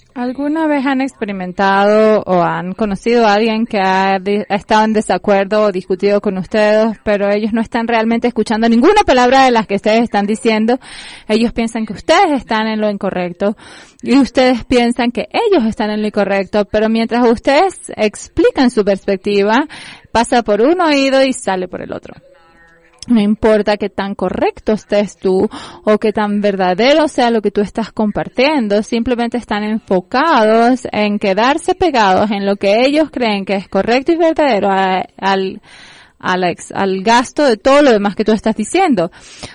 ¿Alguna vez han experimentado o han conocido a alguien que ha estado en desacuerdo o discutido con ustedes, pero ellos no están realmente escuchando ninguna palabra de las que ustedes están diciendo? Ellos piensan que ustedes están en lo incorrecto y ustedes piensan que ellos están en lo incorrecto, pero mientras ustedes explican su perspectiva, pasa por un oído y sale por el otro. No importa qué tan correcto estés tú o qué tan verdadero sea lo que tú estás compartiendo, simplemente están enfocados en quedarse pegados en lo que ellos creen que es correcto y verdadero al gasto de todo lo demás que tú estás diciendo.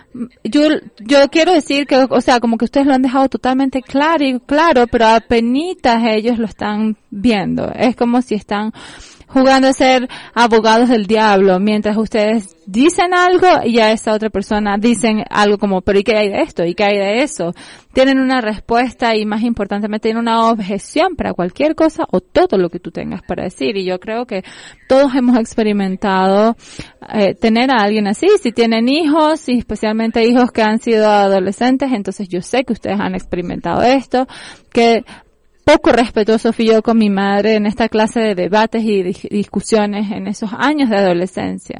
Yo quiero decir que, o sea, como que ustedes lo han dejado totalmente claro, pero apenitas ellos lo están viendo. Es como si están jugando a ser abogados del diablo, mientras ustedes dicen algo y a esa otra persona dicen algo como, pero ¿y qué hay de esto? ¿Y qué hay de eso? Tienen una respuesta y más importantemente tienen una objeción para cualquier cosa o todo lo que tú tengas para decir. Y yo creo que todos hemos experimentado tener a alguien así. Si tienen hijos y especialmente hijos que han sido adolescentes, entonces yo sé que ustedes han experimentado esto, que poco respetuoso fui yo con mi madre en esta clase de debates y discusiones en esos años de adolescencia.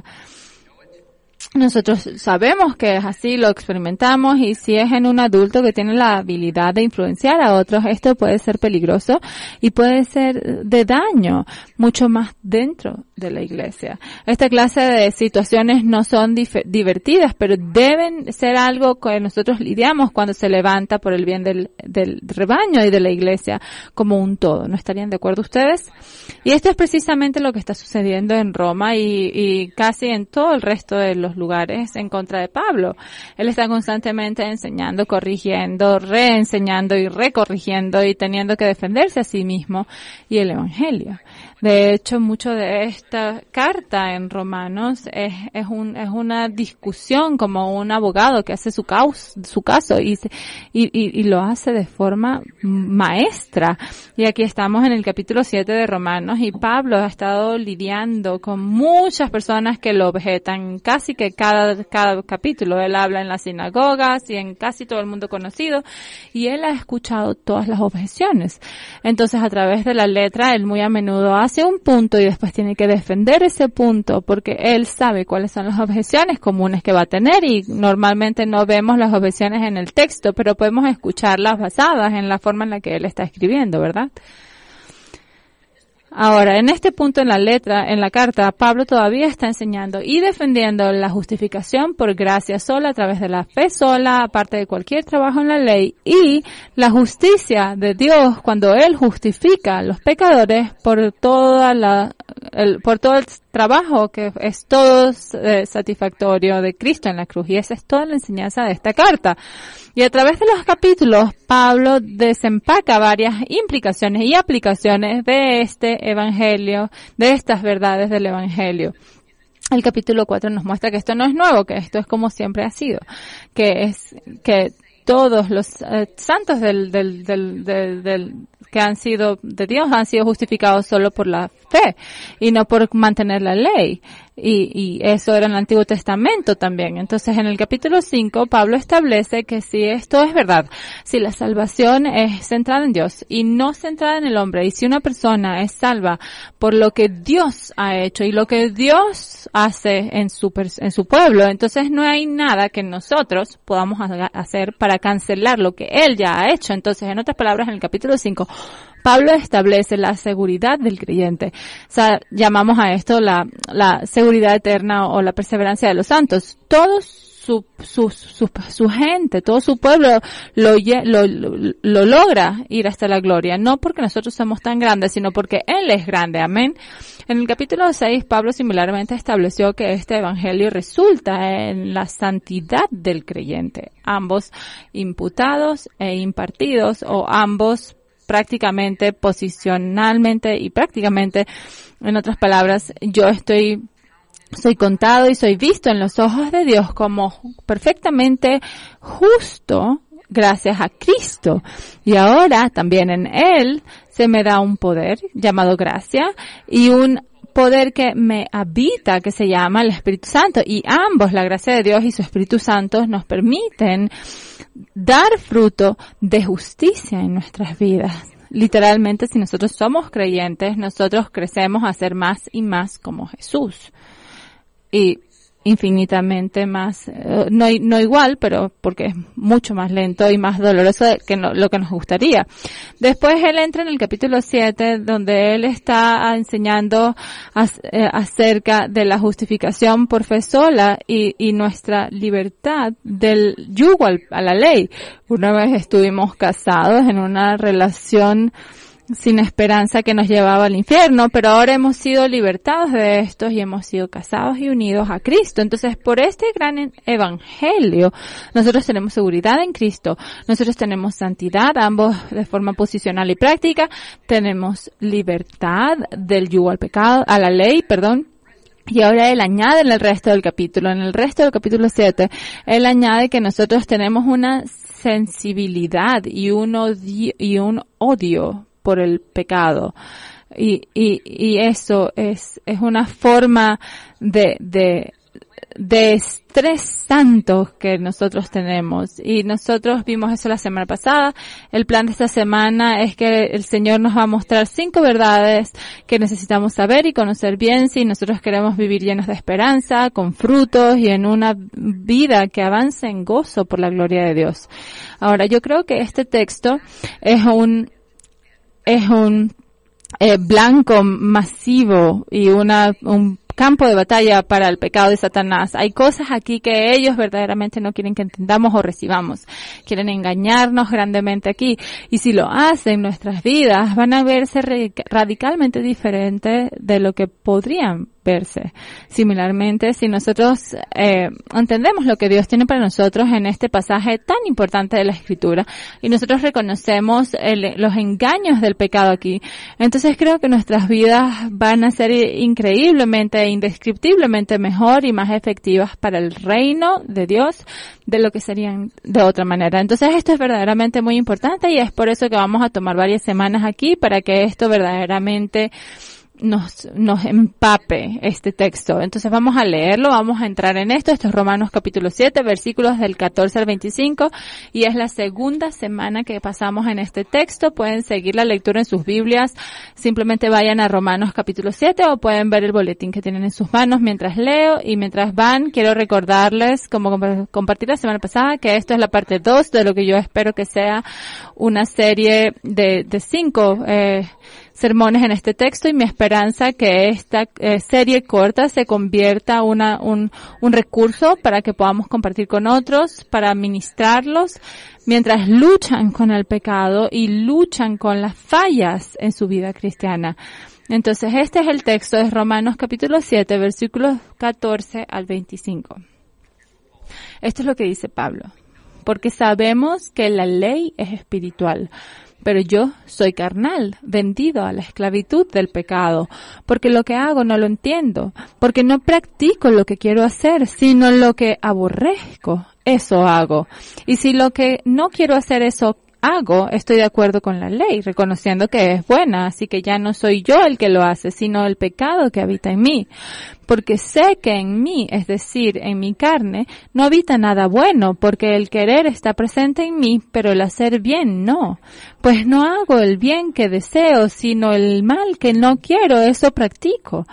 Nosotros sabemos que es así, lo experimentamos, y si es en un adulto que tiene la habilidad de influenciar a otros, esto puede ser peligroso y puede ser de daño, mucho más dentro de la iglesia. Esta clase de situaciones no son divertidas, pero deben ser algo que nosotros lidiamos cuando se levanta por el bien del rebaño y de la iglesia como un todo. ¿No estarían de acuerdo ustedes? Y esto es precisamente lo que está sucediendo en Roma y casi en todo el resto de los lugares en contra de Pablo. Él está constantemente enseñando, corrigiendo, reenseñando y recorrigiendo y teniendo que defenderse a sí mismo y el evangelio. De hecho, mucho de esta carta en Romanos es una discusión como un abogado que hace su caso y lo hace de forma maestra. Y aquí estamos en el capítulo 7 de Romanos y Pablo ha estado lidiando con muchas personas que lo objetan casi que cada capítulo. Él habla en las sinagogas y en casi todo el mundo conocido y él ha escuchado todas las objeciones. Entonces, a través de la letra, él muy a menudo hace un punto y después tiene que defender ese punto porque él sabe cuáles son las objeciones comunes que va a tener y normalmente no vemos las objeciones en el texto, pero podemos escucharlas basadas en la forma en la que él está escribiendo, ¿verdad? Ahora, en este punto en la carta, Pablo todavía está enseñando y defendiendo la justificación por gracia sola, a través de la fe sola, aparte de cualquier trabajo en la ley, y la justicia de Dios cuando Él justifica a los pecadores por todo el trabajo que es todo satisfactorio de Cristo en la cruz. Y esa es toda la enseñanza de esta carta. Y a través de los capítulos, Pablo desempaca varias implicaciones y aplicaciones de este evangelio, de estas verdades del evangelio. El capítulo 4 nos muestra que esto no es nuevo, que esto es como siempre ha sido, que todos los santos que han sido de Dios han sido justificados solo por la fe y no por mantener la ley. Y eso era en el Antiguo Testamento también. Entonces, en el capítulo 5, Pablo establece que si esto es verdad, si la salvación es centrada en Dios y no centrada en el hombre, y si una persona es salva por lo que Dios ha hecho y lo que Dios hace en su pueblo, entonces no hay nada que nosotros podamos hacer para cancelar lo que Él ya ha hecho. Entonces, en otras palabras, en el capítulo 5, Pablo establece la seguridad del creyente. O sea, llamamos a esto la seguridad eterna o la perseverancia de los santos. Todo su gente, todo su pueblo lo logra ir hasta la gloria. No porque nosotros somos tan grandes, sino porque Él es grande. Amén. En el capítulo 6, Pablo similarmente estableció que este evangelio resulta en la santidad del creyente. Ambos imputados e impartidos, o ambos prácticamente, posicionalmente y prácticamente, en otras palabras, soy contado y soy visto en los ojos de Dios como perfectamente justo gracias a Cristo. Y ahora también en Él se me da un poder llamado gracia y un poder que me habita, que se llama el Espíritu Santo. Y ambos, la gracia de Dios y su Espíritu Santo, nos permiten dar fruto de justicia en nuestras vidas. literalmente, si nosotros somos creyentes, nosotros crecemos a ser más y más como Jesús. Y infinitamente más, no igual, pero porque es mucho más lento y más doloroso que lo que nos gustaría. Después él entra en el capítulo 7, donde él está enseñando acerca de la justificación por fe sola y nuestra libertad del yugo a la ley. Una vez estuvimos casados en una relación sin esperanza que nos llevaba al infierno, pero ahora hemos sido libertados de estos y hemos sido casados y unidos a Cristo. Entonces, por este gran evangelio, nosotros tenemos seguridad en Cristo, nosotros tenemos santidad, ambos de forma posicional y práctica, tenemos libertad del yugo al pecado, a la ley, perdón. Y ahora él añade en el resto del capítulo, en el resto del capítulo 7, él añade que nosotros tenemos una sensibilidad y un odio por el pecado. Y eso es una forma de estrés santo que nosotros tenemos. Y nosotros vimos eso la semana pasada. El plan de esta semana es que el Señor nos va a mostrar 5 verdades que necesitamos saber y conocer bien si nosotros queremos vivir llenos de esperanza, con frutos y en una vida que avance en gozo por la gloria de Dios. Ahora, yo creo que este texto es un blanco masivo y un campo de batalla para el pecado de Satanás. Hay cosas aquí que ellos verdaderamente no quieren que entendamos o recibamos. Quieren engañarnos grandemente aquí. Y si lo hacen, nuestras vidas van a verse radicalmente diferentes de lo que podrían verse. Similarmente, si nosotros entendemos lo que Dios tiene para nosotros en este pasaje tan importante de la Escritura y nosotros reconocemos los engaños del pecado aquí, entonces creo que nuestras vidas van a ser increíblemente, indescriptiblemente mejor y más efectivas para el reino de Dios de lo que serían de otra manera. Entonces esto es verdaderamente muy importante y es por eso que vamos a tomar varias semanas aquí para que esto verdaderamente nos empape este texto. Entonces vamos a leerlo, vamos a entrar en esto. Esto es Romanos capítulo 7, versículos del 14 al 25 y es la segunda semana que pasamos en este texto. Pueden seguir la lectura en sus Biblias, simplemente vayan a Romanos capítulo 7 o pueden ver el boletín que tienen en sus manos mientras leo y mientras van. Quiero recordarles, como compartí la semana pasada, que esto es la parte 2 de lo que yo espero que sea una serie de 5 sermones en este texto y mi esperanza que esta serie corta se convierta un recurso para que podamos compartir con otros, para ministrarlos mientras luchan con el pecado y luchan con las fallas en su vida cristiana. Entonces este es el texto de Romanos capítulo 7, versículos 14 al 25. Esto es lo que dice Pablo. Porque sabemos que la ley es espiritual, pero yo soy carnal, vendido a la esclavitud del pecado, porque lo que hago no lo entiendo, porque no practico lo que quiero hacer, sino lo que aborrezco, eso hago. Y si lo que no quiero hacer eso hago, estoy de acuerdo con la ley, reconociendo que es buena, así que ya no soy yo el que lo hace, sino el pecado que habita en mí. Porque sé que en mí, es decir, en mi carne, no habita nada bueno, porque el querer está presente en mí, pero el hacer bien no. Pues no hago el bien que deseo, sino el mal que no quiero, eso practico.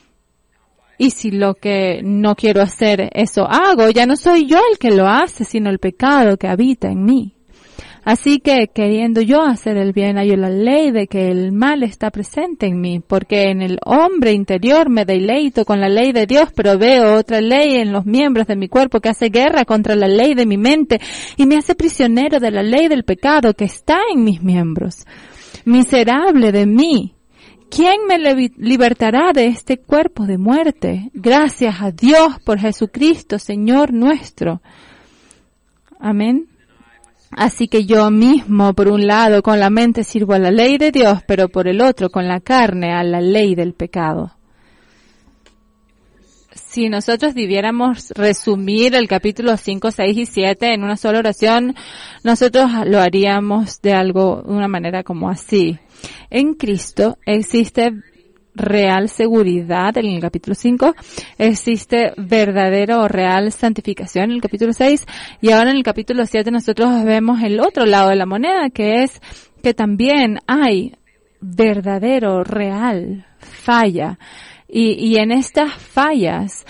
Y si lo que no quiero hacer, eso hago, ya no soy yo el que lo hace, sino el pecado que habita en mí. Así que, queriendo yo hacer el bien, hallo la ley de que el mal está presente en mí, porque en el hombre interior me deleito con la ley de Dios, pero veo otra ley en los miembros de mi cuerpo que hace guerra contra la ley de mi mente y me hace prisionero de la ley del pecado que está en mis miembros. Miserable de mí, ¿quién me libertará de este cuerpo de muerte? Gracias a Dios por Jesucristo, Señor nuestro. Amén. Así que yo mismo, por un lado, con la mente sirvo a la ley de Dios, pero por el otro, con la carne, a la ley del pecado. Si nosotros debiéramos resumir el capítulo 5, 6 y 7 en una sola oración, nosotros lo haríamos de una manera como así. En Cristo existe real seguridad en el capítulo 5, existe verdadera o real santificación en el capítulo 6 y ahora en el capítulo 7 nosotros vemos el otro lado de la moneda que es que también hay verdadero, real falla. Y en estas fallas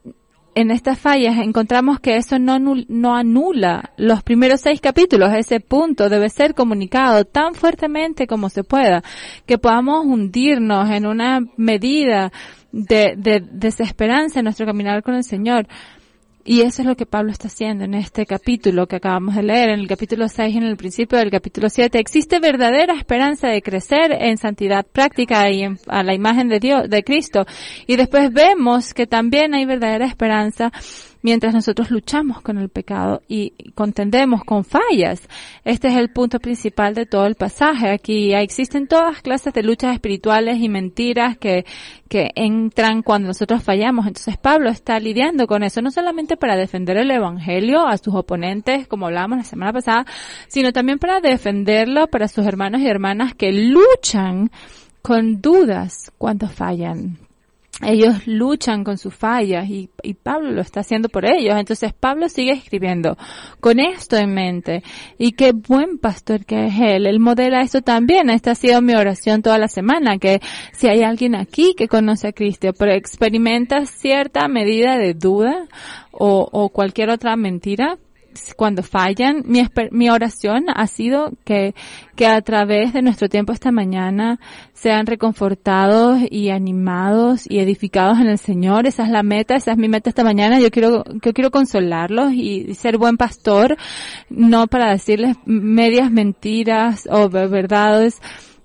encontramos que eso no anula los primeros 6 capítulos. Ese punto debe ser comunicado tan fuertemente como se pueda, que podamos hundirnos en una medida de desesperanza en nuestro caminar con el Señor. Y eso es lo que Pablo está haciendo en este capítulo que acabamos de leer, en el capítulo 6 y en el principio del capítulo 7. Existe verdadera esperanza de crecer en santidad práctica y a la imagen de Dios, de Cristo. Y después vemos que también hay verdadera esperanza mientras nosotros luchamos con el pecado y contendemos con fallas. Este es el punto principal de todo el pasaje. Aquí existen todas clases de luchas espirituales y mentiras que entran cuando nosotros fallamos. Entonces Pablo está lidiando con eso, no solamente para defender el evangelio a sus oponentes, como hablábamos la semana pasada, sino también para defenderlo para sus hermanos y hermanas que luchan con dudas cuando fallan. Ellos luchan con sus fallas y Pablo lo está haciendo por ellos. Entonces Pablo sigue escribiendo con esto en mente. Y qué buen pastor que es él. Él modela esto también. Esta ha sido mi oración toda la semana, que si hay alguien aquí que conoce a Cristo, pero experimenta cierta medida de duda o cualquier otra mentira, cuando fallan, mi oración ha sido que a través de nuestro tiempo esta mañana sean reconfortados y animados y edificados en el Señor. Esa es la meta, esa es mi meta esta mañana. Yo quiero consolarlos y ser buen pastor, no para decirles medias mentiras o verdades,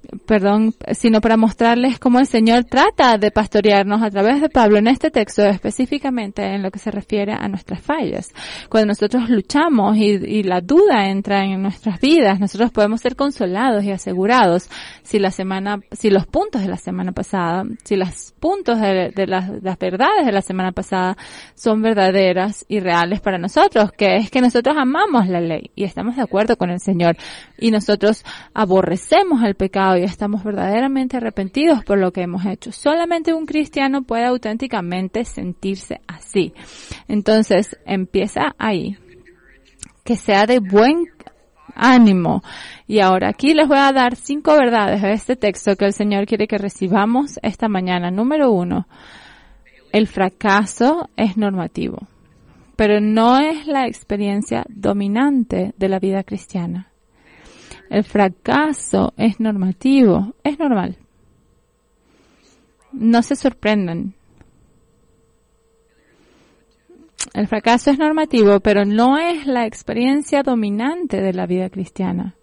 sino para mostrarles cómo el Señor trata de pastorearnos a través de Pablo en este texto, específicamente en lo que se refiere a nuestras fallas. Cuando nosotros luchamos y la duda entra en nuestras vidas, nosotros podemos ser consolados y asegurados si los puntos de la semana pasada, si los puntos de las verdades de la semana pasada son verdaderas y reales para nosotros, que es que nosotros amamos la ley y estamos de acuerdo con el Señor y nosotros aborrecemos el pecado y estamos verdaderamente arrepentidos por lo que hemos hecho. Solamente un cristiano puede auténticamente sentirse así. Entonces, empieza ahí. Que sea de buen ánimo. Y ahora aquí les voy a dar 5 verdades de este texto que el Señor quiere que recibamos esta mañana. Número 1. El fracaso es normativo, pero no es la experiencia dominante de la vida cristiana. El fracaso es normativo, es normal. No se sorprendan. El fracaso es normativo, pero no es la experiencia dominante de la vida cristiana.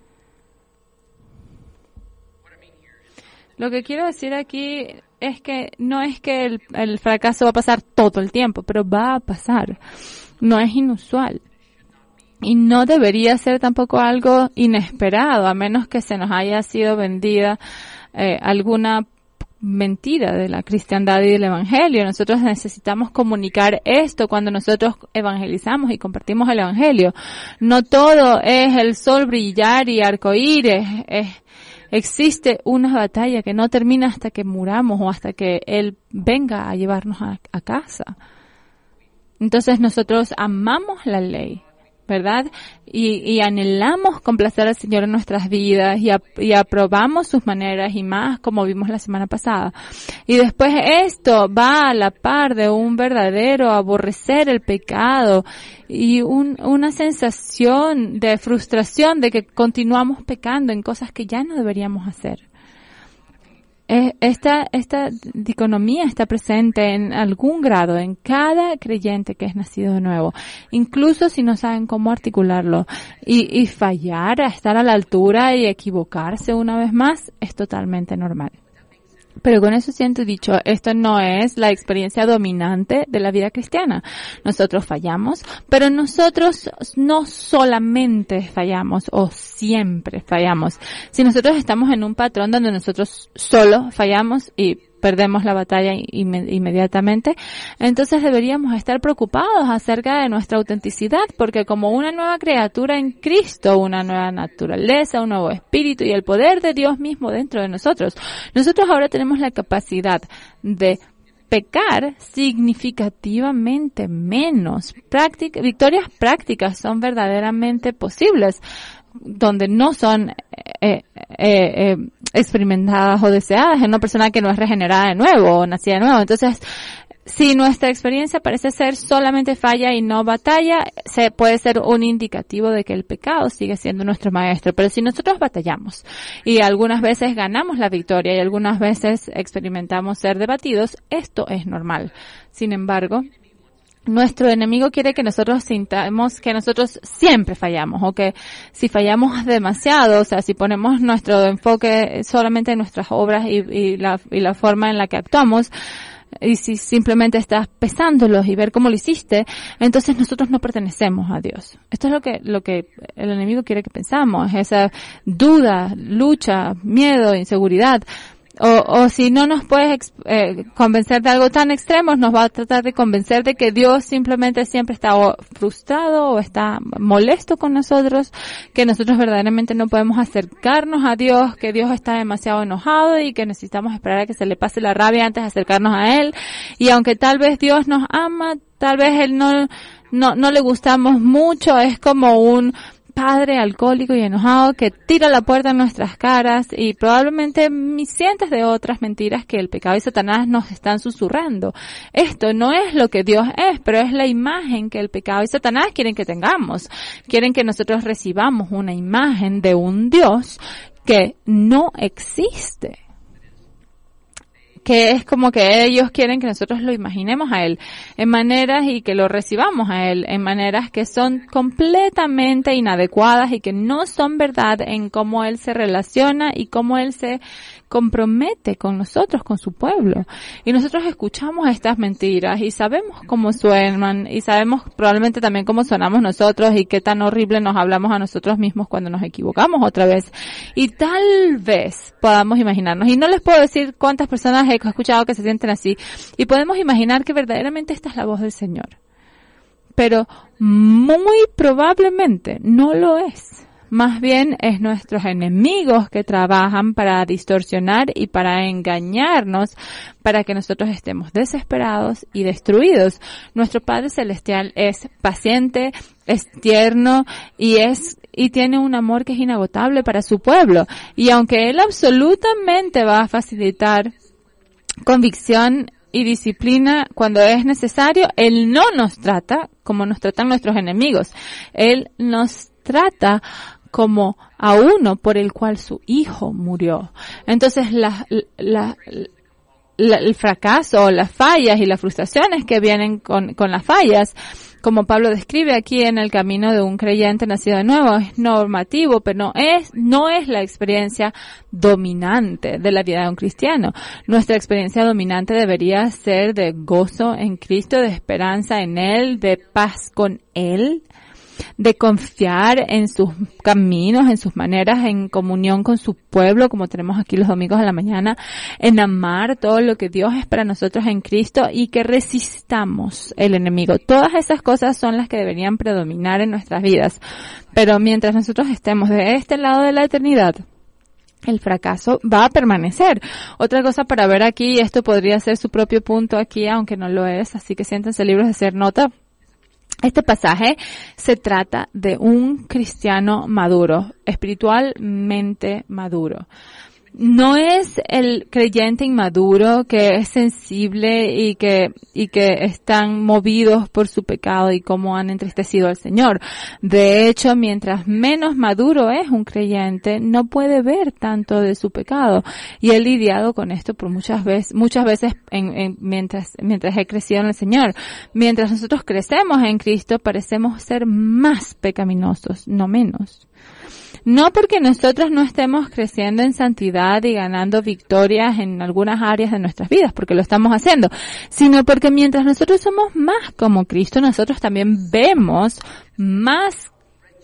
Lo que quiero decir aquí es que no es que el fracaso va a pasar todo el tiempo, pero va a pasar. No es inusual. Y no debería ser tampoco algo inesperado, a menos que se nos haya sido vendida alguna mentira de la cristiandad y del evangelio. Nosotros necesitamos comunicar esto cuando nosotros evangelizamos y compartimos el evangelio. No todo es el sol brillar y arcoíris. Existe una batalla que no termina hasta que muramos o hasta que Él venga a llevarnos a casa. Entonces nosotros amamos la ley, ¿verdad? Y anhelamos complacer al Señor en nuestras vidas y aprobamos sus maneras y más, como vimos la semana pasada. Y después esto va a la par de un verdadero aborrecer el pecado y una sensación de frustración de que continuamos pecando en cosas que ya no deberíamos hacer. Esta dicotomía está presente en algún grado en cada creyente que es nacido de nuevo, incluso si no saben cómo articularlo. Y fallar, a estar a la altura y equivocarse una vez más es totalmente normal. Pero con eso siento dicho, esto no es la experiencia dominante de la vida cristiana. Nosotros fallamos, pero nosotros no solamente fallamos o siempre fallamos. Si nosotros estamos en un patrón donde nosotros solo fallamos y perdemos la batalla inmediatamente, entonces deberíamos estar preocupados acerca de nuestra autenticidad, porque como una nueva criatura en Cristo, una nueva naturaleza, un nuevo espíritu y el poder de Dios mismo dentro de nosotros ahora tenemos la capacidad de pecar significativamente menos. Victorias prácticas son verdaderamente posibles. donde no son experimentadas o deseadas en una persona que no es regenerada de nuevo o nacida de nuevo. Entonces, si nuestra experiencia parece ser solamente falla y no batalla, puede ser un indicativo de que el pecado sigue siendo nuestro maestro. Pero si nosotros batallamos y algunas veces ganamos la victoria y algunas veces experimentamos ser debatidos, esto es normal. Sin embargo, nuestro enemigo quiere que nosotros sintamos que nosotros siempre fallamos, o que si fallamos demasiado, o sea, si ponemos nuestro enfoque solamente en nuestras obras y la forma en la que actuamos, y si simplemente estás pesándolos y ver cómo lo hiciste, entonces nosotros no pertenecemos a Dios. Esto es lo que el enemigo quiere que pensamos, esa duda, lucha, miedo, inseguridad. O si no nos puedes convencer de algo tan extremo, nos va a tratar de convencer de que Dios simplemente siempre está frustrado o está molesto con nosotros, que nosotros verdaderamente no podemos acercarnos a Dios, que Dios está demasiado enojado y que necesitamos esperar a que se le pase la rabia antes de acercarnos a Él. Y aunque tal vez Dios nos ama, tal vez Él no le gustamos mucho, es como un padre alcohólico y enojado que tira la puerta en nuestras caras, y probablemente cientos de otras mentiras que el pecado y Satanás nos están susurrando. Esto no es lo que Dios es, pero es la imagen que el pecado y Satanás quieren que tengamos. Quieren que nosotros recibamos una imagen de un Dios que no existe. Que es como que ellos quieren que nosotros lo imaginemos a Él en maneras y que lo recibamos a Él en maneras que son completamente inadecuadas y que no son verdad en cómo Él se relaciona y cómo Él se compromete con nosotros, con su pueblo. Y nosotros escuchamos estas mentiras y sabemos cómo suenan y sabemos probablemente también cómo sonamos nosotros y qué tan horrible nos hablamos a nosotros mismos cuando nos equivocamos otra vez. Y tal vez podamos imaginarnos, y no les puedo decir cuántas personas he escuchado que se sienten así, y podemos imaginar que verdaderamente esta es la voz del Señor. Pero muy probablemente no lo es. Más bien es nuestros enemigos que trabajan para distorsionar y para engañarnos, para que nosotros estemos desesperados y destruidos. Nuestro Padre Celestial es paciente, es tierno y tiene un amor que es inagotable para su pueblo. Y aunque Él absolutamente va a facilitar convicción y disciplina cuando es necesario, Él no nos trata como nos tratan nuestros enemigos. Él nos trata como a uno por el cual su hijo murió. Entonces el fracaso, las fallas y las frustraciones que vienen con las fallas, como Pablo describe aquí en el camino de un creyente nacido de nuevo, es normativo, pero no es la experiencia dominante de la vida de un cristiano. Nuestra experiencia dominante debería ser de gozo en Cristo, de esperanza en Él, de paz con Él, de confiar en sus caminos, en sus maneras, en comunión con su pueblo, como tenemos aquí los domingos a la mañana, en amar todo lo que Dios es para nosotros en Cristo y que resistamos el enemigo. Todas esas cosas son las que deberían predominar en nuestras vidas. Pero mientras nosotros estemos de este lado de la eternidad, el fracaso va a permanecer. Otra cosa para ver aquí, y esto podría ser su propio punto aquí, aunque no lo es, así que siéntense libres de hacer nota. Este pasaje se trata de un cristiano maduro, espiritualmente maduro. No es el creyente inmaduro que es sensible y que están movidos por su pecado y cómo han entristecido al Señor. De hecho, mientras menos maduro es un creyente, no puede ver tanto de su pecado. Y he lidiado con esto por muchas veces mientras he crecido en el Señor. Mientras nosotros crecemos en Cristo, parecemos ser más pecaminosos, no menos. No porque nosotros no estemos creciendo en santidad y ganando victorias en algunas áreas de nuestras vidas, porque lo estamos haciendo, sino porque mientras nosotros somos más como Cristo, nosotros también vemos más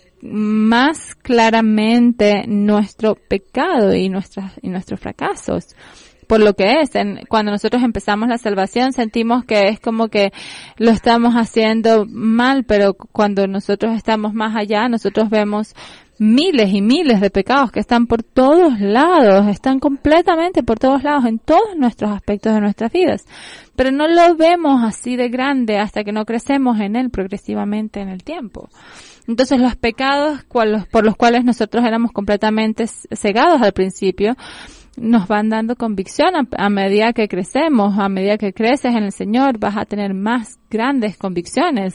claramente nuestro pecado y nuestros fracasos. Por lo que es, cuando nosotros empezamos la salvación sentimos que es como que lo estamos haciendo mal, pero cuando nosotros estamos más allá, nosotros vemos miles y miles de pecados que están por todos lados, están completamente por todos lados en todos nuestros aspectos de nuestras vidas. Pero no lo vemos así de grande hasta que no crecemos en él progresivamente en el tiempo. Entonces los pecados por los cuales nosotros éramos completamente cegados al principio, nos van dando convicción a medida que crecemos, a medida que creces en el Señor, vas a tener más grandes convicciones.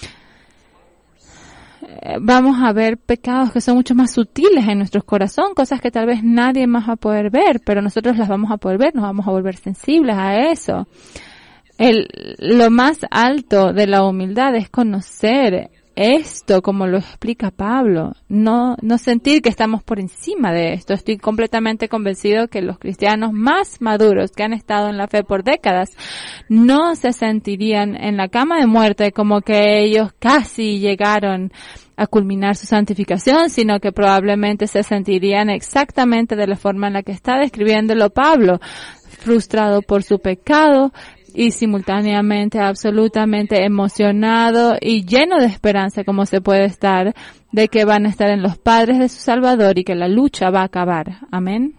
Vamos a ver pecados que son mucho más sutiles en nuestro corazón, cosas que tal vez nadie más va a poder ver, pero nosotros las vamos a poder ver, nos vamos a volver sensibles a eso. Lo más alto de la humildad es conocer esto, como lo explica Pablo, no sentir que estamos por encima de esto. Estoy completamente convencido que los cristianos más maduros que han estado en la fe por décadas no se sentirían en la cama de muerte como que ellos casi llegaron a culminar su santificación, sino que probablemente se sentirían exactamente de la forma en la que está describiéndolo Pablo, frustrado por su pecado, y simultáneamente absolutamente emocionado y lleno de esperanza como se puede estar de que van a estar en los padres de su Salvador y que la lucha va a acabar. Amén.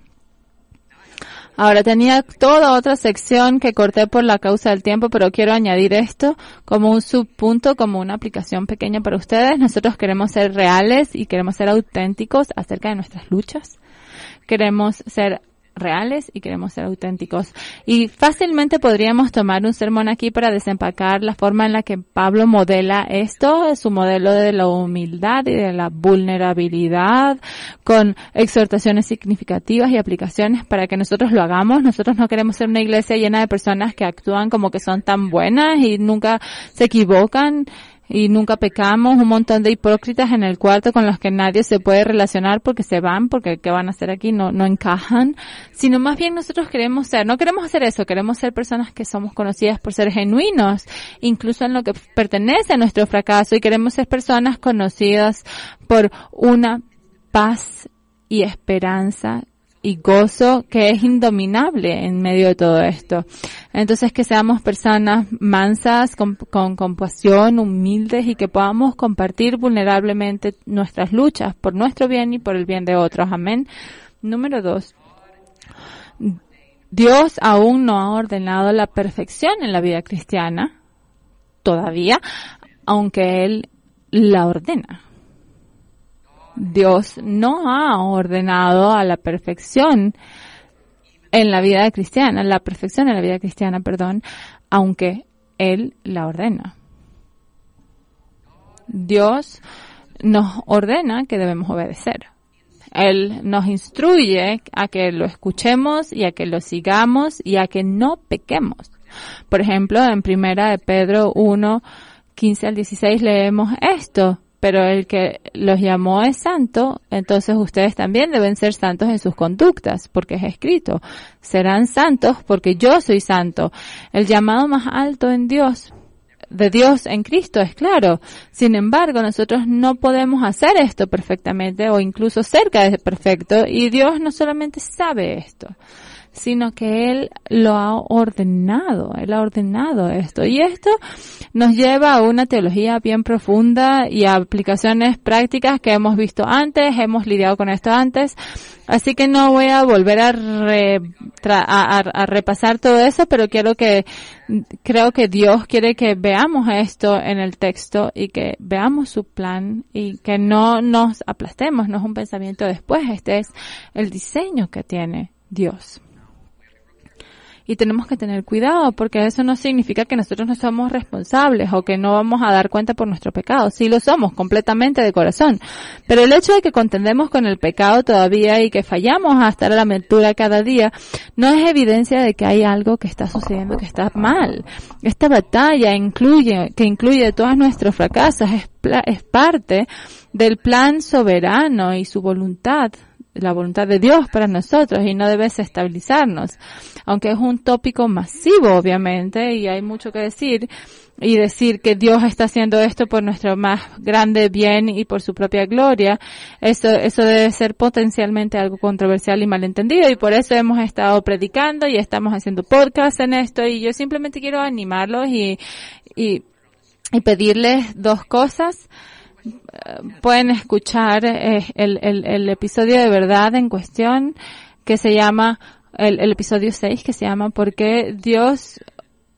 Ahora tenía toda otra sección que corté por la causa del tiempo, pero quiero añadir esto como un subpunto, como una aplicación pequeña para ustedes. Nosotros queremos ser reales y queremos ser auténticos acerca de nuestras luchas. Queremos ser reales y queremos ser auténticos. Y fácilmente podríamos tomar un sermón aquí para desempacar la forma en la que Pablo modela esto, su modelo de la humildad y de la vulnerabilidad, con exhortaciones significativas y aplicaciones para que nosotros lo hagamos. Nosotros no queremos ser una iglesia llena de personas que actúan como que son tan buenas y nunca se equivocan y nunca pecamos, un montón de hipócritas en el cuarto con los que nadie se puede relacionar porque se van, porque ¿qué van a hacer aquí? No encajan, sino más bien nosotros no queremos hacer eso, queremos ser personas que somos conocidas por ser genuinos, incluso en lo que pertenece a nuestro fracaso, y queremos ser personas conocidas por una paz y esperanza y gozo que es indominable en medio de todo esto. Entonces que seamos personas mansas, con compasión, humildes y que podamos compartir vulnerablemente nuestras luchas por nuestro bien y por el bien de otros. Amén. Número 2. Dios aún no ha ordenado la perfección en la vida cristiana, todavía, aunque Él la ordena. Dios no ha ordenado a la perfección en la vida cristiana, aunque Él la ordena. Dios nos ordena que debemos obedecer. Él nos instruye a que lo escuchemos y a que lo sigamos y a que no pequemos. Por ejemplo, en Primera de Pedro 1, 15 al 16 leemos esto. Pero el que los llamó es santo, entonces ustedes también deben ser santos en sus conductas, porque es escrito, serán santos porque yo soy santo. El llamado más alto de Dios en Cristo es claro. Sin embargo, nosotros no podemos hacer esto perfectamente o incluso cerca de perfecto, y Dios no solamente sabe esto, sino que Él lo ha ordenado. Él ha ordenado esto. Y esto nos lleva a una teología bien profunda y a aplicaciones prácticas que hemos visto antes, hemos lidiado con esto antes. Así que no voy a volver a repasar todo eso, pero creo que Dios quiere que veamos esto en el texto y que veamos su plan y que no nos aplastemos. No es un pensamiento después. Este es el diseño que tiene Dios. Y tenemos que tener cuidado porque eso no significa que nosotros no somos responsables o que no vamos a dar cuenta por nuestro pecado. Sí lo somos, completamente de corazón. Pero el hecho de que contendemos con el pecado todavía y que fallamos a estar a la altura cada día no es evidencia de que hay algo que está sucediendo que está mal. Esta batalla que incluye todos nuestros fracasos es parte del plan soberano y su voluntad, la voluntad de Dios para nosotros, y no debe desestabilizarnos. Aunque es un tópico masivo, obviamente, y hay mucho que decir, y decir que Dios está haciendo esto por nuestro más grande bien y por su propia gloria, eso debe ser potencialmente algo controversial y malentendido, y por eso hemos estado predicando y estamos haciendo podcast en esto, y yo simplemente quiero animarlos y pedirles dos cosas. Pueden escuchar el episodio de verdad en cuestión, que se llama el episodio 6, que se llama ¿Por qué Dios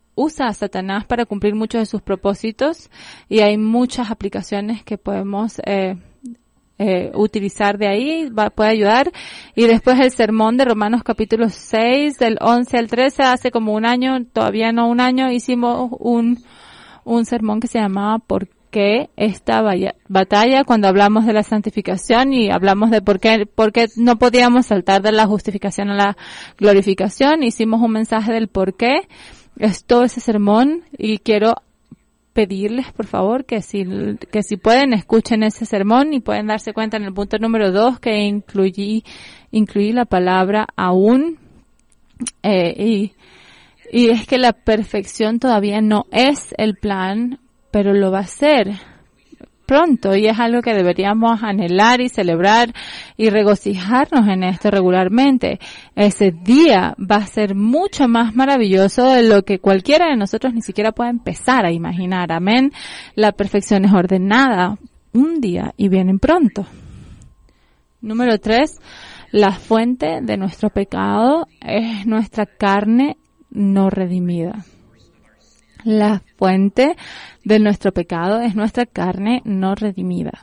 usa a Satanás para cumplir muchos de sus propósitos, y hay muchas aplicaciones que podemos utilizar de ahí, puede ayudar. Y después el sermón de Romanos capítulo 6, del 11 al 13, hace como un año, todavía no un año, hicimos un sermón que se llamaba ¿Por qué esta batalla? Cuando hablamos de la santificación y hablamos de por qué no podíamos saltar de la justificación a la glorificación. Hicimos un mensaje del por qué. Es todo ese sermón, y quiero pedirles, por favor, que si pueden, escuchen ese sermón y pueden darse cuenta en el punto número 2 que incluí la palabra aún, y es que la perfección todavía no es el plan, pero lo va a ser pronto, y es algo que deberíamos anhelar y celebrar y regocijarnos en esto regularmente. Ese día va a ser mucho más maravilloso de lo que cualquiera de nosotros ni siquiera puede empezar a imaginar. Amén. La perfección es ordenada un día y viene pronto. Número 3, la fuente de nuestro pecado es nuestra carne no redimida. La fuente de nuestro pecado es nuestra carne no redimida.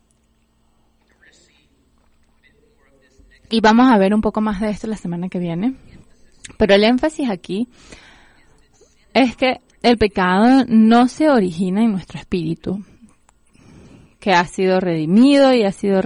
Y vamos a ver un poco más de esto la semana que viene. Pero el énfasis aquí es que el pecado no se origina en nuestro espíritu, que ha sido redimido y ha sido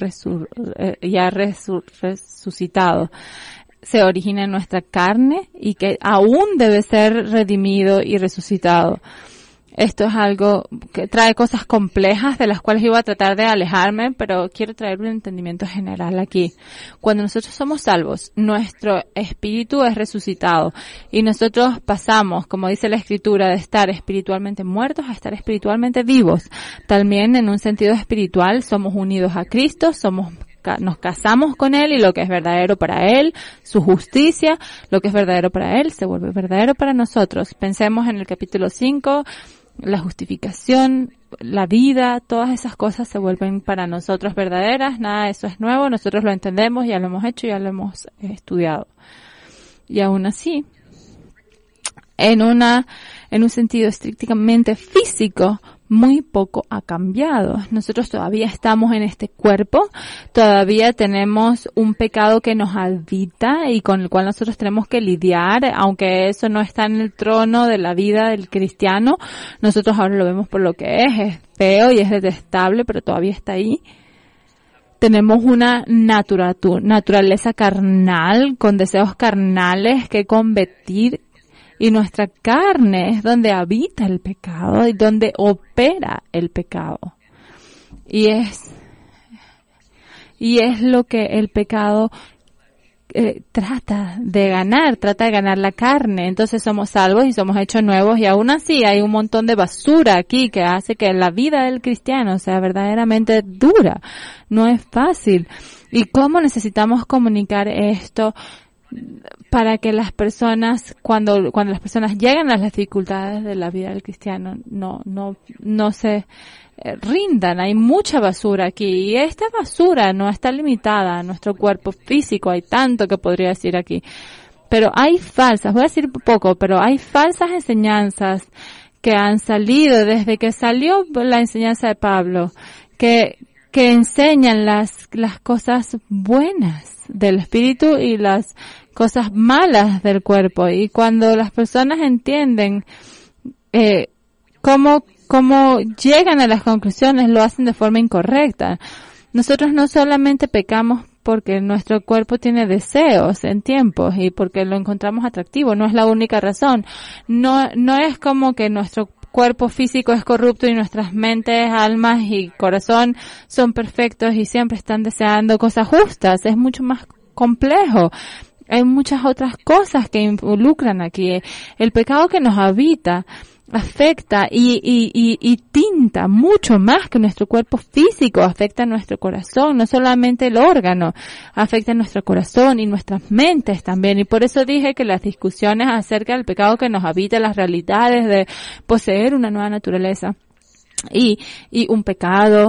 resucitado. Se origina en nuestra carne y que aún debe ser redimido y resucitado. Esto es algo que trae cosas complejas de las cuales yo voy a tratar de alejarme, pero quiero traer un entendimiento general aquí. Cuando nosotros somos salvos, nuestro espíritu es resucitado y nosotros pasamos, como dice la Escritura, de estar espiritualmente muertos a estar espiritualmente vivos. También en un sentido espiritual somos unidos a Cristo, nos casamos con Él, y lo que es verdadero para Él, su justicia, lo que es verdadero para Él, se vuelve verdadero para nosotros. Pensemos en el capítulo 5, la justificación, la vida, todas esas cosas se vuelven para nosotros verdaderas, nada de eso es nuevo, nosotros lo entendemos, ya lo hemos hecho, ya lo hemos estudiado. Y aún así, en un sentido estrictamente físico, muy poco ha cambiado. Nosotros todavía estamos en este cuerpo, todavía tenemos un pecado que nos habita y con el cual nosotros tenemos que lidiar, aunque eso no está en el trono de la vida del cristiano. Nosotros ahora lo vemos por lo que es feo y es detestable, pero todavía está ahí. Tenemos una naturaleza carnal, con deseos carnales que combatir. Y nuestra carne es donde habita el pecado y donde opera el pecado. Y es lo que el pecado trata de ganar la carne. Entonces somos salvos y somos hechos nuevos, y aún así hay un montón de basura aquí que hace que la vida del cristiano sea verdaderamente dura. No es fácil. ¿Y cómo necesitamos comunicar esto? Para que las personas, cuando las personas llegan a las dificultades de la vida del cristiano, no se rindan. Hay mucha basura aquí, y esta basura no está limitada a nuestro cuerpo físico. Hay tanto que podría decir aquí. Pero hay voy a decir poco, pero hay falsas enseñanzas que han salido desde que salió la enseñanza de Pablo, que enseñan las cosas buenas del espíritu y las cosas malas del cuerpo. Y cuando las personas entienden cómo llegan a las conclusiones, lo hacen de forma incorrecta. Nosotros no solamente pecamos porque nuestro cuerpo tiene deseos en tiempos y porque lo encontramos atractivo, no es la única razón. No es como que nuestro cuerpo físico es corrupto y nuestras mentes, almas y corazón son perfectos y siempre están deseando cosas justas. Es mucho más complejo. Hay muchas otras cosas que involucran aquí. El pecado que nos habita afecta y tinta mucho más que nuestro cuerpo físico, afecta nuestro corazón, no solamente el órgano, afecta nuestro corazón y nuestras mentes también. Y por eso dije que las discusiones acerca del pecado que nos habita, las realidades de poseer una nueva naturaleza, y un pecado,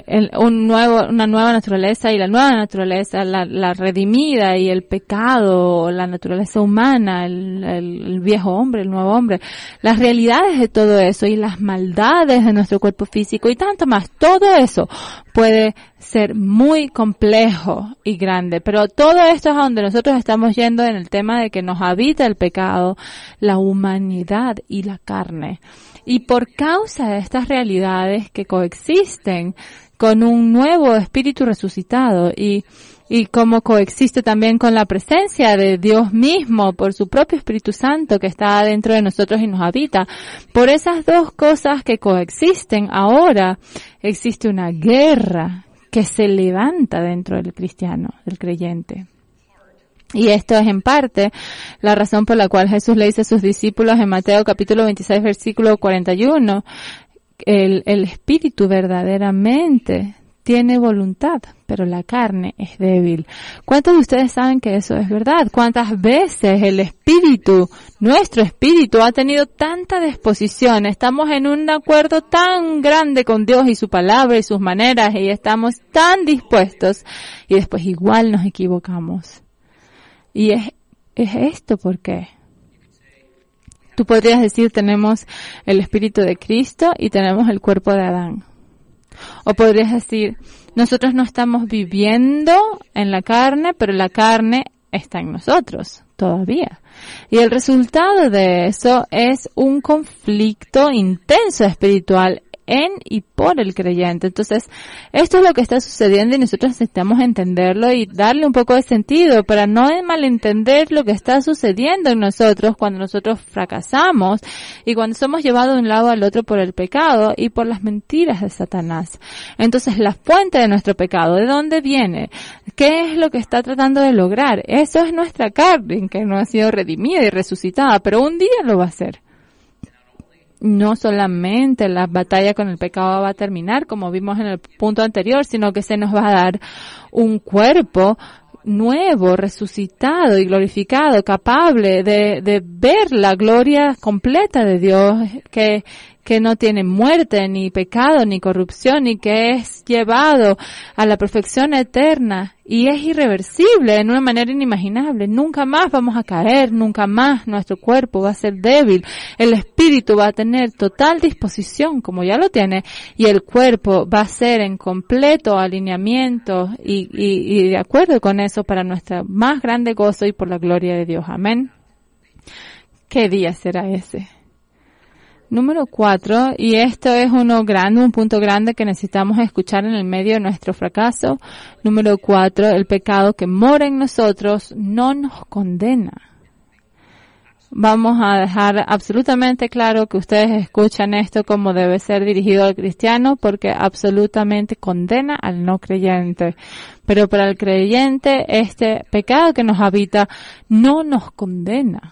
una nueva naturaleza, y la nueva naturaleza, la redimida, y el pecado, la naturaleza humana, el viejo hombre, el nuevo hombre, las realidades de todo eso y las maldades de nuestro cuerpo físico y tanto más. Todo eso puede ser muy complejo y grande, pero todo esto es a donde nosotros estamos yendo en el tema de que nos habita el pecado, la humanidad y la carne. Y por causa de estas realidades que coexisten con un nuevo espíritu resucitado y como coexiste también con la presencia de Dios mismo por su propio Espíritu Santo que está dentro de nosotros y nos habita, por esas dos cosas que coexisten, ahora existe una guerra que se levanta dentro del cristiano, del creyente. Y esto es en parte la razón por la cual Jesús le dice a sus discípulos en Mateo capítulo 26 versículo 41, el espíritu verdaderamente tiene voluntad, pero la carne es débil. ¿Cuántos de ustedes saben que eso es verdad? ¿Cuántas veces el espíritu, nuestro espíritu, ha tenido tanta disposición? Estamos en un acuerdo tan grande con Dios y su palabra y sus maneras, y estamos tan dispuestos, y después igual nos equivocamos. Y es esto por qué. Tú podrías decir, tenemos el espíritu de Cristo y tenemos el cuerpo de Adán. O podrías decir, nosotros no estamos viviendo en la carne, pero la carne está en nosotros todavía. Y el resultado de eso es un conflicto intenso espiritual en y por el creyente. Entonces, esto es lo que está sucediendo y nosotros necesitamos entenderlo y darle un poco de sentido para no malentender lo que está sucediendo en nosotros cuando nosotros fracasamos y cuando somos llevados de un lado al otro por el pecado y por las mentiras de Satanás. Entonces, la fuente de nuestro pecado, ¿de dónde viene? ¿Qué es lo que está tratando de lograr? Eso es nuestra carne, que no ha sido redimida y resucitada, pero un día lo va a hacer. No solamente la batalla con el pecado va a terminar, como vimos en el punto anterior, sino que se nos va a dar un cuerpo nuevo, resucitado y glorificado, capaz de ver la gloria completa de Dios, que no tiene muerte, ni pecado, ni corrupción, y que es llevado a la perfección eterna y es irreversible en una manera inimaginable. Nunca más vamos a caer, nunca más nuestro cuerpo va a ser débil. El espíritu va a tener total disposición, como ya lo tiene, y el cuerpo va a ser en completo alineamiento y de acuerdo con eso para nuestro más grande gozo y por la gloria de Dios. Amén. ¿Qué día será ese? Número 4, y esto es un punto grande que necesitamos escuchar en el medio de nuestro fracaso. Número 4, el pecado que mora en nosotros no nos condena. Vamos a dejar absolutamente claro que ustedes escuchan esto como debe ser dirigido al cristiano, porque absolutamente condena al no creyente. Pero para el creyente, este pecado que nos habita no nos condena.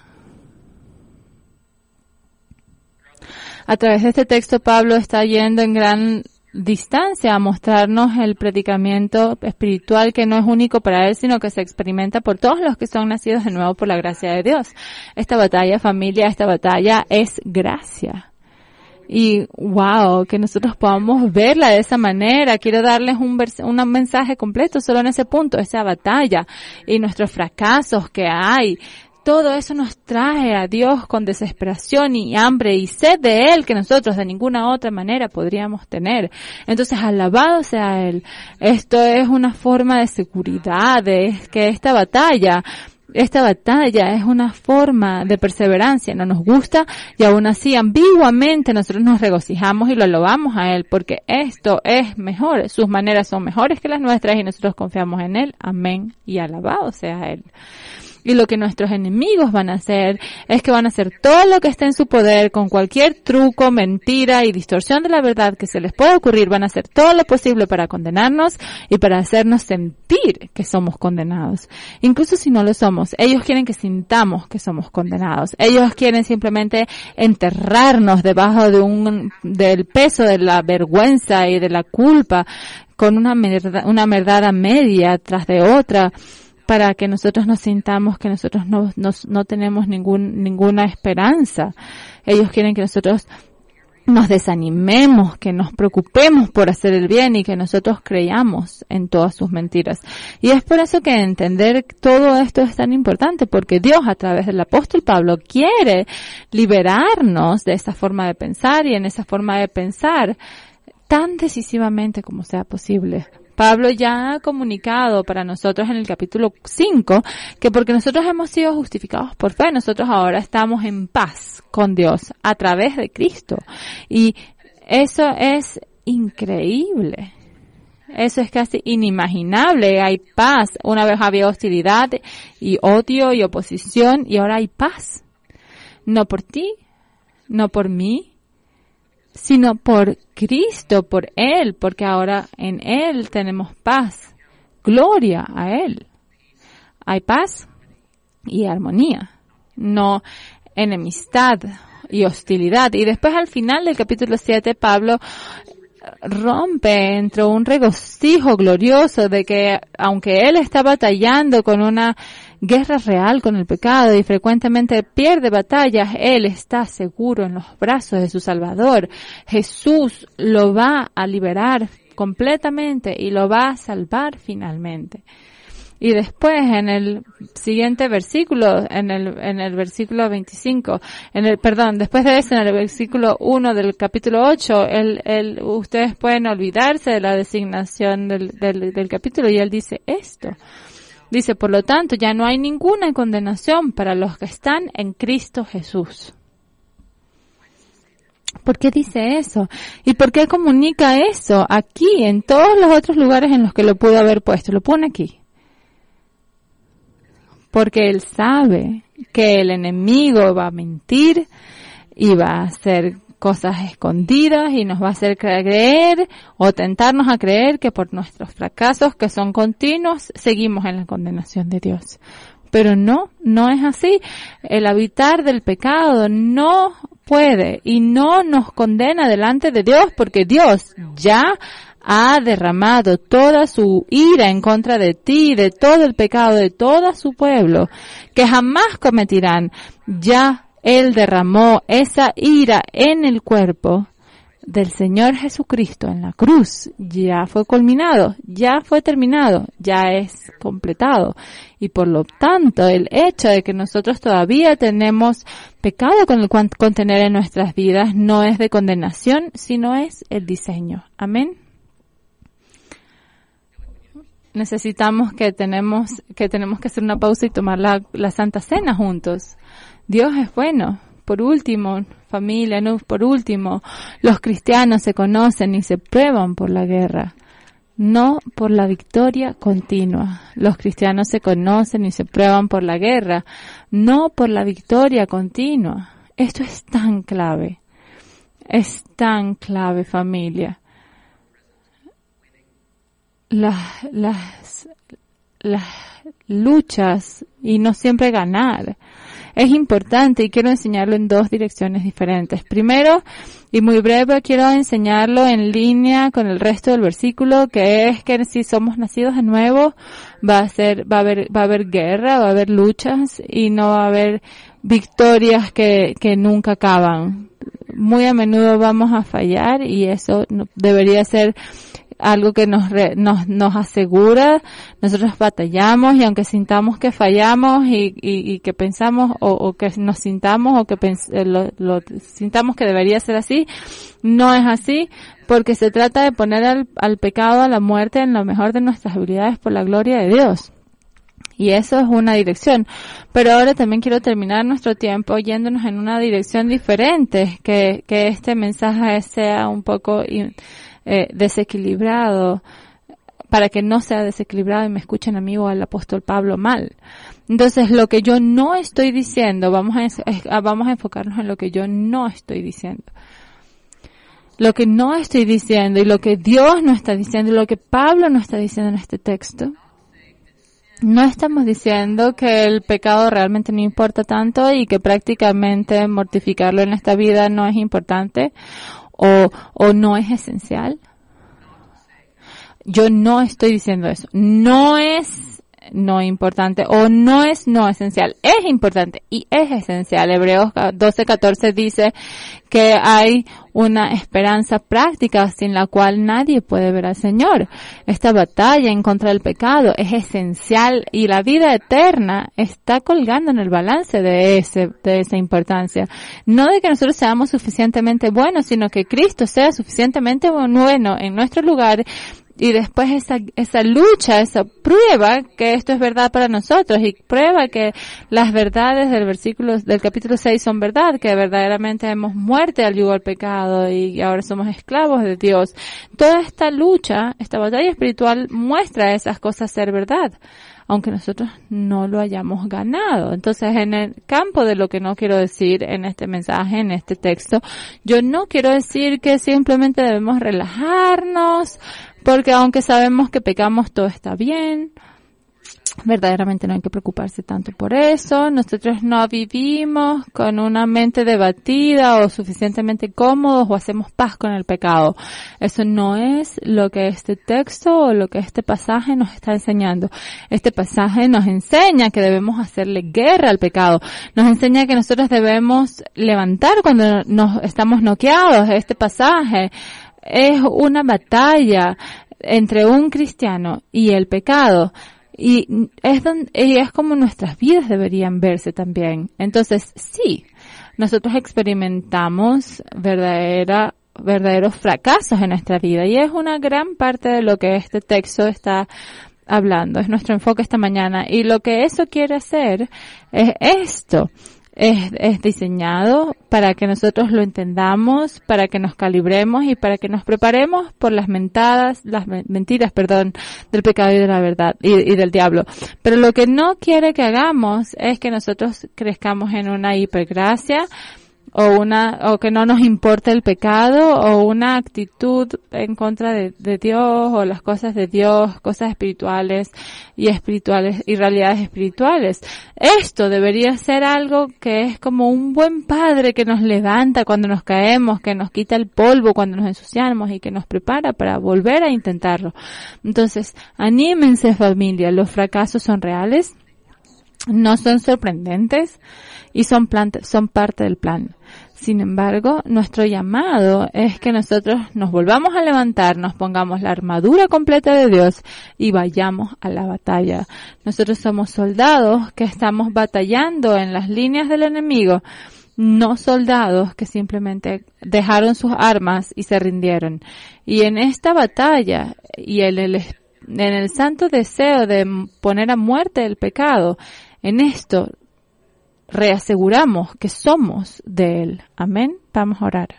A través de este texto, Pablo está yendo en gran distancia a mostrarnos el predicamento espiritual que no es único para él, sino que se experimenta por todos los que son nacidos de nuevo por la gracia de Dios. Esta batalla, familia, esta batalla es gracia. Y wow, que nosotros podamos verla de esa manera. Quiero darles un mensaje completo solo en ese punto, esa batalla y nuestros fracasos que hay. Todo eso nos trae a Dios con desesperación y hambre y sed de Él que nosotros de ninguna otra manera podríamos tener. Entonces, alabado sea Él. Esto es una forma de seguridad, de que esta batalla es una forma de perseverancia. No nos gusta y aún así ambiguamente nosotros nos regocijamos y lo alabamos a Él porque esto es mejor. Sus maneras son mejores que las nuestras y nosotros confiamos en Él. Amén. Y alabado sea Él. Y lo que nuestros enemigos van a hacer es que van a hacer todo lo que esté en su poder con cualquier truco, mentira y distorsión de la verdad que se les pueda ocurrir. Van a hacer todo lo posible para condenarnos y para hacernos sentir que somos condenados. Incluso si no lo somos, ellos quieren que sintamos que somos condenados. Ellos quieren simplemente enterrarnos debajo del peso de la vergüenza y de la culpa con una verdad a media tras de otra, para que nosotros nos sintamos que nosotros no tenemos ninguna esperanza. Ellos quieren que nosotros nos desanimemos, que nos preocupemos por hacer el bien y que nosotros creamos en todas sus mentiras. Y es por eso que entender todo esto es tan importante, porque Dios a través del apóstol Pablo quiere liberarnos de esa forma de pensar y en esa forma de pensar tan decisivamente como sea posible. Pablo ya ha comunicado para nosotros en el capítulo 5 que porque nosotros hemos sido justificados por fe, nosotros ahora estamos en paz con Dios a través de Cristo. Y eso es increíble. Eso es casi inimaginable. Hay paz. Una vez había hostilidad y odio y oposición y ahora hay paz. No por ti, no por mí, sino por Cristo, por Él, porque ahora en Él tenemos paz. Gloria a Él. Hay paz y armonía, no enemistad y hostilidad. Y después al final del capítulo 7, Pablo rompe entre un regocijo glorioso de que aunque él está batallando con una guerra real con el pecado y frecuentemente pierde batallas, él está seguro en los brazos de su Salvador. Jesús lo va a liberar completamente y lo va a salvar finalmente. Y después en el siguiente versículo, en el versículo 25, después de eso, en el versículo 1 del capítulo 8, ustedes pueden olvidarse de la designación del capítulo y él dice esto. Dice, por lo tanto, ya no hay ninguna condenación para los que están en Cristo Jesús. ¿Por qué dice eso? ¿Y por qué comunica eso aquí, en todos los otros lugares en los que lo pudo haber puesto? Lo pone aquí. Porque él sabe que el enemigo va a mentir y va a hacer cosas escondidas y nos va a hacer creer o tentarnos a creer que por nuestros fracasos que son continuos seguimos en la condenación de Dios. Pero no es así. El habitar del pecado no puede y no nos condena delante de Dios porque Dios ya ha derramado toda su ira en contra de ti, de todo el pecado de todo su pueblo, que jamás cometerán. Ya Él derramó esa ira en el cuerpo del Señor Jesucristo en la cruz. Ya fue culminado, ya fue terminado, ya es completado. Y por lo tanto, el hecho de que nosotros todavía tenemos pecado con el contener en nuestras vidas no es de condenación, sino es el diseño. Amén. Necesitamos tenemos que hacer una pausa y tomar la Santa Cena juntos. Dios es bueno. Por último, familia, no, por último, los cristianos se conocen y se prueban por la guerra, no por la victoria continua. Los cristianos se conocen y se prueban por la guerra, no por la victoria continua. Esto es tan clave, familia. Las luchas y no siempre ganar es importante y quiero enseñarlo en dos direcciones diferentes. Primero, y muy breve, quiero enseñarlo en línea con el resto del versículo, que es que si somos nacidos de nuevo, va a haber guerra, va a haber luchas y no va a haber victorias que nunca acaban. Muy a menudo vamos a fallar y eso debería ser algo que nos asegura. Nosotros batallamos y aunque sintamos que fallamos y que pensamos o que nos sintamos o que lo sintamos que debería ser así, no es así, porque se trata de poner al pecado, a la muerte en lo mejor de nuestras habilidades por la gloria de Dios. Y eso es una dirección. Pero ahora también quiero terminar nuestro tiempo yéndonos en una dirección diferente, que este mensaje sea un poco desequilibrado, para que no sea desequilibrado y me escuchen a mí o al apóstol Pablo mal. Entonces, lo que yo no estoy diciendo, vamos a enfocarnos en lo que yo no estoy diciendo. Lo que no estoy diciendo y lo que Dios no está diciendo y lo que Pablo no está diciendo en este texto. No estamos diciendo que el pecado realmente no importa tanto y que prácticamente mortificarlo en esta vida no es importante o no es esencial. Yo no estoy diciendo eso. No es no importante, o no es no esencial, es importante y es esencial. Hebreos 12:14 dice que hay una esperanza práctica sin la cual nadie puede ver al Señor. Esta batalla en contra del pecado es esencial y la vida eterna está colgando en el balance de esa importancia. No de que nosotros seamos suficientemente buenos, sino que Cristo sea suficientemente bueno en nuestro lugar. Y después esa lucha, esa prueba que esto es verdad para nosotros y prueba que las verdades del capítulo 6 son verdad, que verdaderamente hemos muerto al yugo del pecado y ahora somos esclavos de Dios. Toda esta lucha, esta batalla espiritual muestra esas cosas ser verdad, aunque nosotros no lo hayamos ganado. Entonces, en el campo de lo que no quiero decir en este mensaje, en este texto, yo no quiero decir que simplemente debemos relajarnos, porque aunque sabemos que pecamos, todo está bien. Verdaderamente no hay que preocuparse tanto por eso. Nosotros no vivimos con una mente debatida o suficientemente cómodos o hacemos paz con el pecado. Eso no es lo que este texto o lo que este pasaje nos está enseñando. Este pasaje nos enseña que debemos hacerle guerra al pecado. Nos enseña que nosotros debemos levantar cuando nos estamos noqueados. Este pasaje es una batalla entre un cristiano y el pecado. Y es como nuestras vidas deberían verse también. Entonces, sí, nosotros experimentamos verdaderos fracasos en nuestra vida y es una gran parte de lo que este texto está hablando. Es nuestro enfoque esta mañana y lo que eso quiere hacer es esto. Es diseñado para que nosotros lo entendamos, para que nos calibremos y para que nos preparemos por las mentiras, del pecado y de la verdad y del diablo. Pero lo que no quiere que hagamos es que nosotros crezcamos en una hipergracia o que no nos importe el pecado o una actitud en contra de Dios o las cosas de Dios, cosas espirituales y realidades espirituales. Esto debería ser algo que es como un buen padre que nos levanta cuando nos caemos, que nos quita el polvo cuando nos ensuciamos y que nos prepara para volver a intentarlo. Entonces, anímense, familia, los fracasos son reales, no son sorprendentes y son parte del plan. Sin embargo, nuestro llamado es que nosotros nos volvamos a levantar, nos pongamos la armadura completa de Dios y vayamos a la batalla. Nosotros somos soldados que estamos batallando en las líneas del enemigo, no soldados que simplemente dejaron sus armas y se rindieron. Y en esta batalla y en el santo deseo de poner a muerte el pecado, en esto reaseguramos que somos de Él. Amén. Vamos a orar.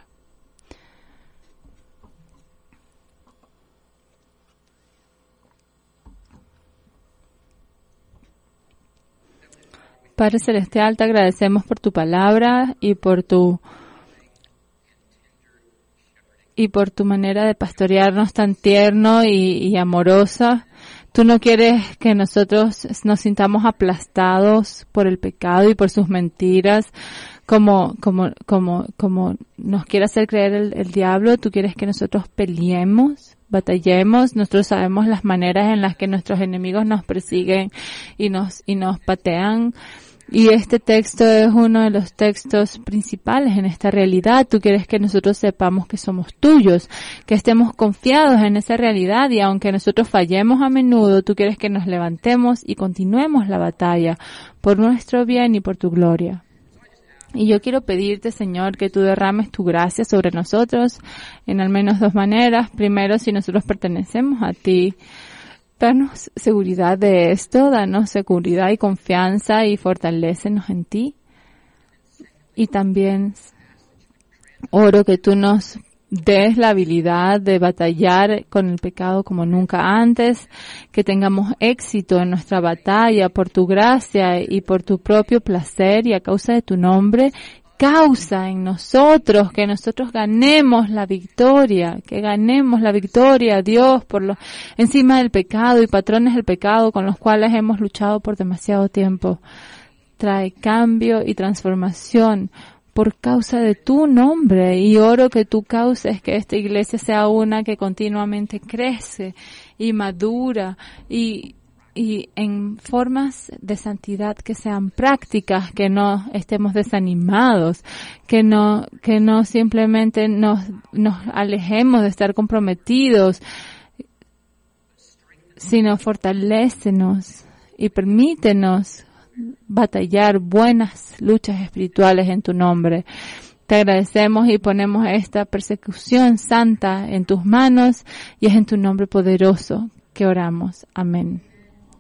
Padre Celestial, te agradecemos por tu palabra y por tu manera de pastorearnos tan tierno y amorosa. Tú no quieres que nosotros nos sintamos aplastados por el pecado y por sus mentiras, como nos quiere hacer creer el diablo. Tú quieres que nosotros peleemos, batallemos. Nosotros sabemos las maneras en las que nuestros enemigos nos persiguen y nos patean. Y este texto es uno de los textos principales en esta realidad. Tú quieres que nosotros sepamos que somos tuyos, que estemos confiados en esa realidad y aunque nosotros fallemos a menudo, tú quieres que nos levantemos y continuemos la batalla por nuestro bien y por tu gloria. Y yo quiero pedirte, Señor, que tú derrames tu gracia sobre nosotros en al menos dos maneras. Primero, si nosotros pertenecemos a ti, danos seguridad de esto, danos seguridad y confianza y fortalécenos en ti. Y también oro que tú nos des la habilidad de batallar con el pecado como nunca antes, que tengamos éxito en nuestra batalla por tu gracia y por tu propio placer y a causa de tu nombre. Causa en nosotros, que nosotros ganemos la victoria, Dios, encima del pecado y patrones del pecado con los cuales hemos luchado por demasiado tiempo. Trae cambio y transformación por causa de tu nombre y oro que tú causes que esta iglesia sea una que continuamente crece y madura y y en formas de santidad que sean prácticas, que no estemos desanimados, que no simplemente nos alejemos de estar comprometidos, sino fortalécenos y permítenos batallar buenas luchas espirituales en tu nombre. Te agradecemos y ponemos esta persecución santa en tus manos y es en tu nombre poderoso que oramos. Amén.